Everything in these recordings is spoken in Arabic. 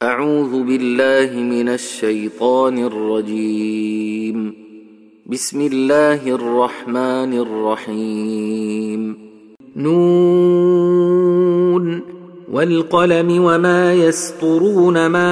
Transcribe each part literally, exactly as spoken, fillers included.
أعوذ بالله من الشيطان الرجيم. بسم الله الرحمن الرحيم. نون والقلم وما يسطرون، ما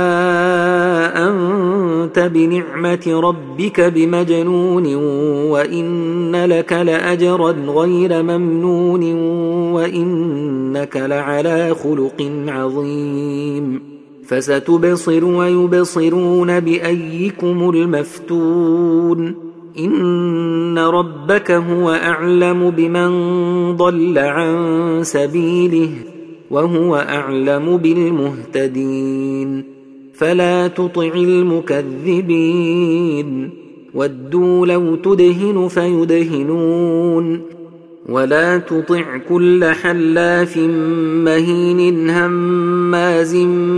أنت بنعمة ربك بمجنون، وإن لك لأجرا غير ممنون، وإنك لعلى خلق عظيم. فستبصر ويبصرون بأيكم المفتون. إن ربك هو أعلم بمن ضل عن سبيله وهو أعلم بالمهتدين. فلا تطع المكذبين، ودوا لو تدهن فيدهنون. ولا تطع كل حلاف مهين هماز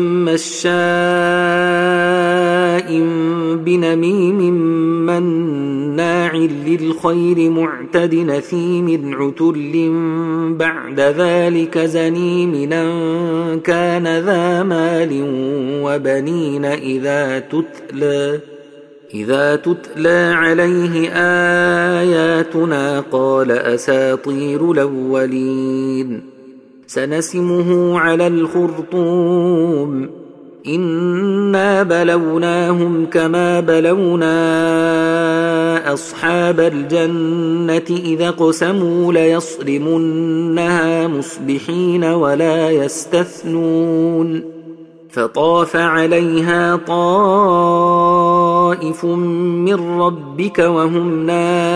مشاء بنميم مناع للخير معتد نثيم عتل بعد ذلك زنيم أن كان ذا مال وبنين إذا تتلى إذا تتلى عليه آياتنا قال أساطير الأولين. سنسمه على الخرطوم. إنا بلوناهم كما بلونا أصحاب الجنة إذا اقسموا ليصرمنها مصبحين ولا يستثنون. فطاف عليها طائف من ربك وهم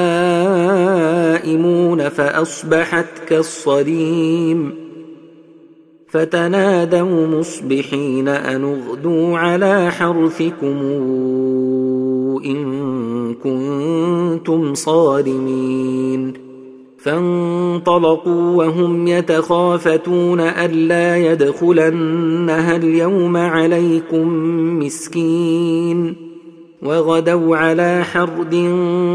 نائمون فأصبحت كالصريم. فتنادوا مصبحين أن اغدوا على حرثكم إن كنتم صارمين. فانطلقوا وهم يتخافتون ألا يدخلنها اليوم عليكم مسكين. وغدوا على حرد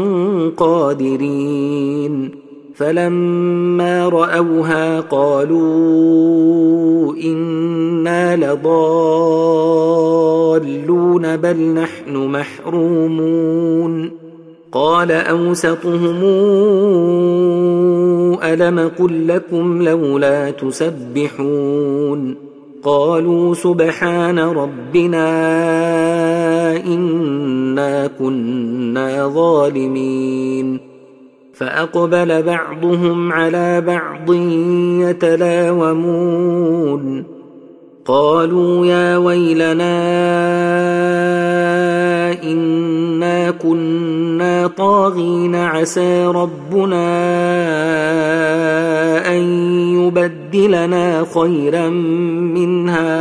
قادرين. فلما رأوها قالوا إنا لضالون بل نحن محرومون. قال أوسطهم ألم قل لكم لولا تسبحون. قالوا سبحان ربنا إنا كنا ظالمين. فأقبل بعضهم على بعض يتلاومون. قالوا يا ويلنا إنا كنا طاغين عسى ربنا أن يبدلنا خيرا منها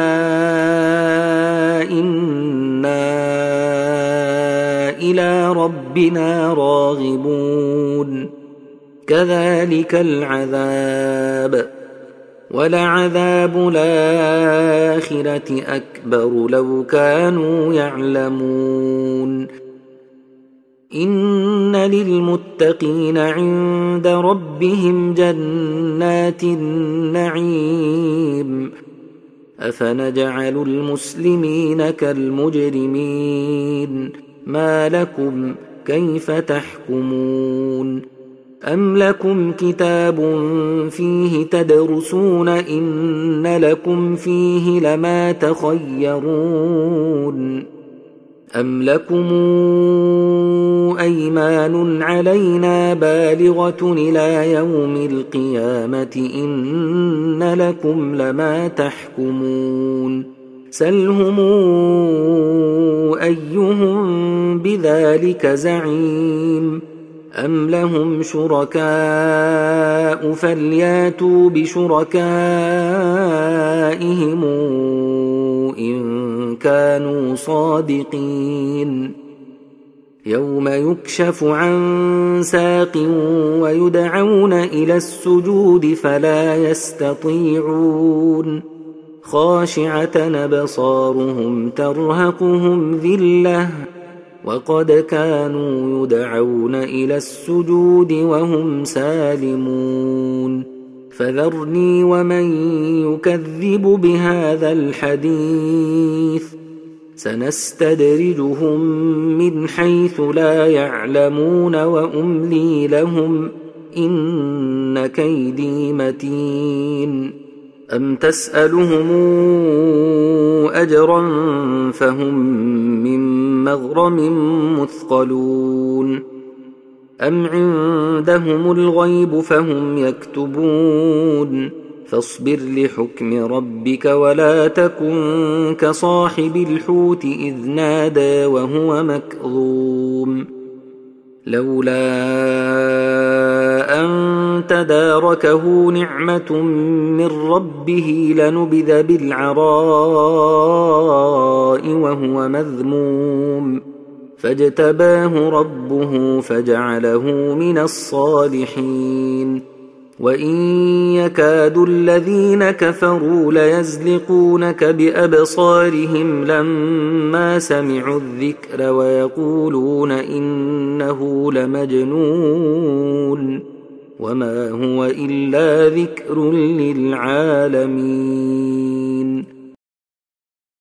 إنا إلى ربنا راغبون. كذلك العذاب ولعذاب الآخرة أكبر لو كانوا يعلمون. إن للمتقين عند ربهم جنات النعيم. أفنجعل المسلمين كالمجرمين ما لكم كيف تحكمون. أم لكم كتاب فيه تدرسون إن لكم فيه لما تخيرون. أم لكم أيمان علينا بالغة إلى يوم القيامة إن لكم لما تحكمون. سلهم أيهم بذلك زعيم. أم لهم شركاء فلياتوا بشركائهم إن كانوا صادقين. يوم يكشف عن ساق ويدعون إلى السجود فلا يستطيعون. خاشعة أبصارهم ترهقهم ذلة وقد كانوا يدعون إلى السجود وهم سالمون. فذرني ومن يكذب بهذا الحديث سنستدرجهم من حيث لا يعلمون وأملي لهم إن كيدي متين أم تسألهم أجرا فهم من مغرم مثقلون أم عندهم الغيب فهم يكتبون فاصبر لحكم ربك ولا تكن كصاحب الحوت إذ نادى وهو مكظوم لولا أن تداركه نعمة من ربه لنبذ بالعراء وهو مذموم فاجتباه ربه فجعله من الصالحين وإن يكاد الذين كفروا ليزلقونك بأبصارهم لما سمعوا الذكر ويقولون إنه لمجنون وما هو إلا ذكر للعالمين.